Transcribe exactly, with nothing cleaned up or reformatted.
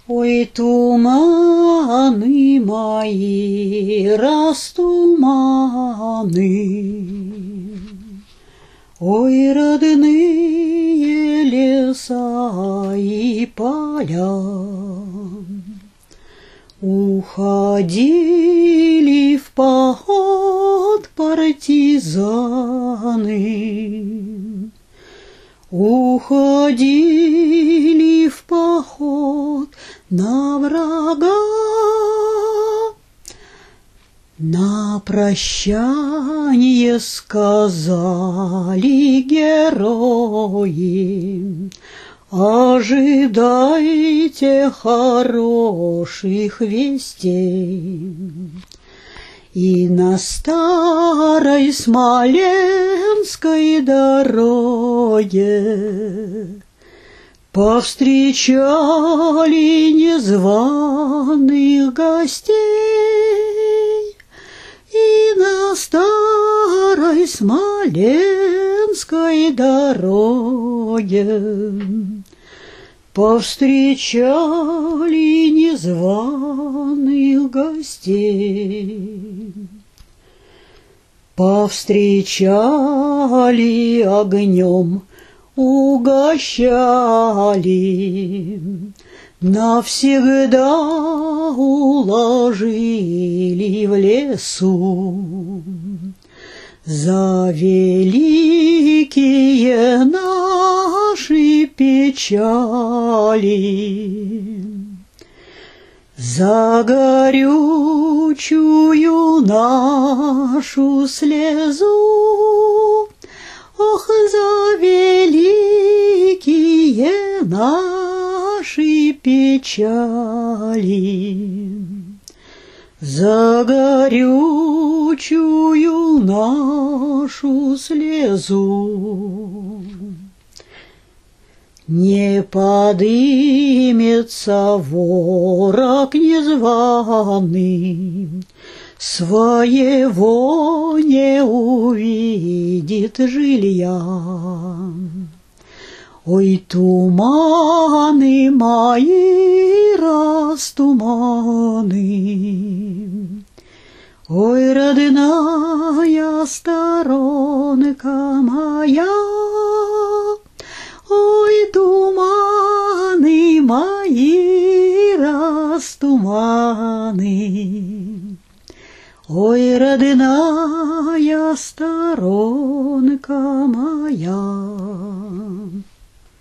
Ой, туманы мои, растуманы, ой, родные леса и поля, уходили в поход партизаны, уходили в поход на врага. На прощание сказали герои: ожидайте хороших вестей. И на старой смоленской дороге повстречали незваных гостей. И на старой смоленской дороге повстречали незваных гостей. Повстречали огнем, угощали, навсегда уложили в лесу. За великие наши печали, за горючую нашу слезу, ох, за великие наши печали, за горючую нашу слезу. Не подымется ворог незваный, своего не увидит жилья. Ой, туманы мои, растуманы, ой, родная сторонка моя, ой,